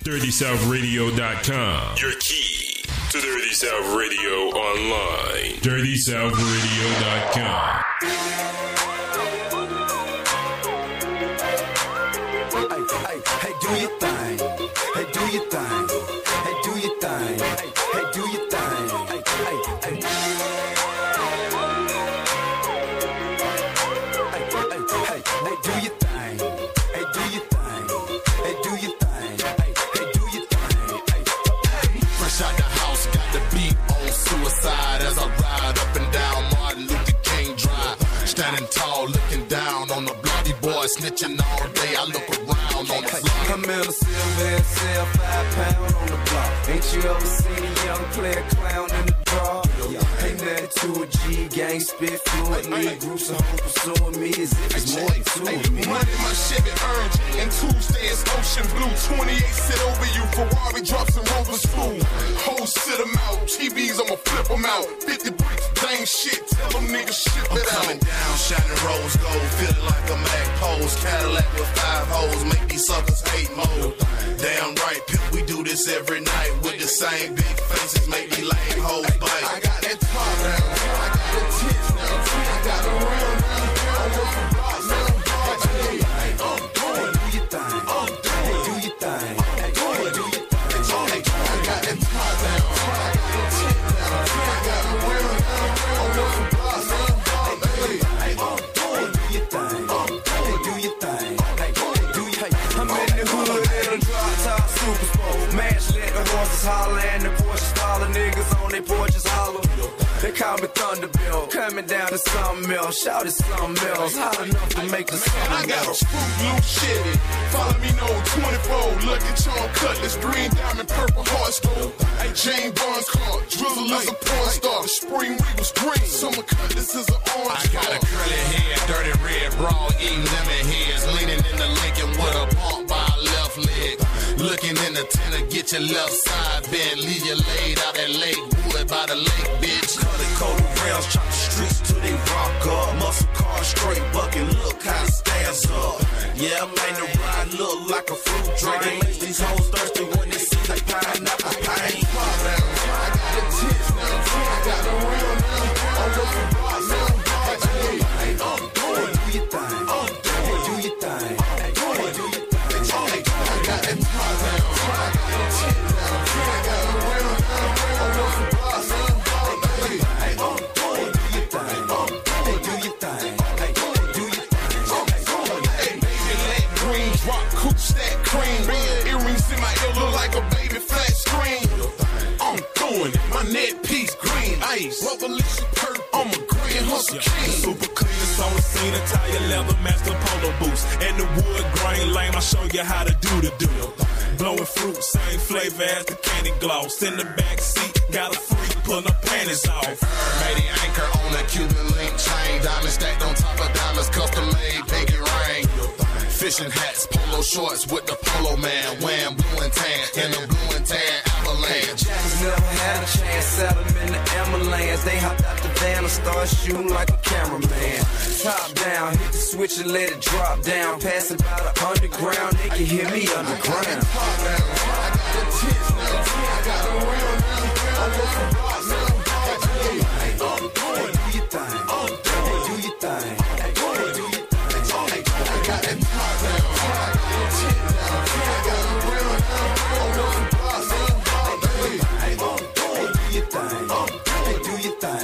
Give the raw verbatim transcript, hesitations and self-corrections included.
dirty south radio dot com. Your key to Dirty South Radio online. dirty south radio dot com. Hey, hey, hey, do your thing. Hey, do your thing. Hey, do your thing. Hey, hey, do your thing. Hey, hey, hey. Hey, hey, hey, hey, do your thing. Hey, do your thing. Hey, do your thing. Hey, hey, do your thing. Hey, hey. Fresh out the house, got the beat on suicide as I ride up and down Martin Luther King Drive. Standing tall, looking down on the bloody boy, snitching all day. I look around on the floor. I'm in a silver cell, five pound on the block. Ain't you ever seen a young player clown in the draw? Ain't nothing to a G, gang spit fluently. Groups of hoes pursuing me as if it's more than two of me. Running my Chevy Urge, and Tuesdays ocean blue. twenty-eight sit over you, Ferrari drops and Rovers flew. Hoes sit them out, T Vs I'ma flip them out. fifty bricks, dang shit, tell them niggas ship it out. I'm coming down, shining rose gold, feeling like a Mac pose. Cadillac with five hoes, make these suckers hate mode. Damn right, pimp, we do this every night with the same big faces, make me lame hoes bite. I got that top down, I got the tits now, I got a real now, I work for blocks now. I'm doing, do your thing, I'm doing, do your thing, I'm doing, do your thing. I got that top down, I got the tits now, I got a real now, I work for blocks now. I'm doing, do your thing, do your thing, do your thing. I'm in the hood in a drop top super sport. Mash let the horses holler and the Porsche follow. Niggas on their porches holler. They call me Thunderbill. Coming down to something else. Shout it something else. Hot enough to make the something I got a else. spook loose Chevy. Follow me no twenty-four. Lucky Charm Cutlass. Green diamond, purple heart stroke. Hey, Jane Barnes car. Drizzle is a porn star. The spring Regal's green. Summer Cutlass is an orange. I got a curly head, dirty red bra, eating lemon heads. Leaning in the Lincoln with a bump by a left leg. Looking in the tenor, get your left side bent. Leave you laid out at Lake Wood by the lake, bitch. Color coded rails, chop the streets till they rock up. Muscle car, straight bucket, look how it stands up. Yeah, I made the ride look like a fruit drink. It makes these hoes thirsty when they see the pineapple pain. I got the tits now, I got the real now. I'm looking rock now. I'm doing, do your thing, I'm doing, do your thing, do your thing. I got that top down, I got the tits now, I got the real now. I'm looking rock now. I'm doing, do your thing, I'm do your thing, do your thing. Hey, baby, let green drop, coupe stack cream. Earrings in my ear look like a baby flat screen. I'm doing it, my neck piece green ice. Revolution purple, I'm a green hustle king. Super cleaners on the scene, entire leather master polo boots. And the wood grain lame, I show you how to do the do. Blowing fruit, same flavor as the candy gloss. In the back seat, got a freak pulling her panties off. Made the anchor on a Cuban link chain. Diamond stacked on top of diamonds, custom made, pinky ring. Fishing hats, polo shorts with the polo man. Wham, blue and tan, in the blue and tan avalanche. Jackers never had a chance, set them in the ambulance. They hopped out the van and started shooting like a cameraman. Top down, hit the switch and let it drop down. Pass it by the underground, they can hear me underground. Top down, I got the tits now, I got the real now. I'm looking rock now. I'm doing, do your thing, I'm doing, do your thing, do your thing. I got that top down, I got the tits now, I got the real now. I'm looking rock now. I'm doing, do your thing, do your thing.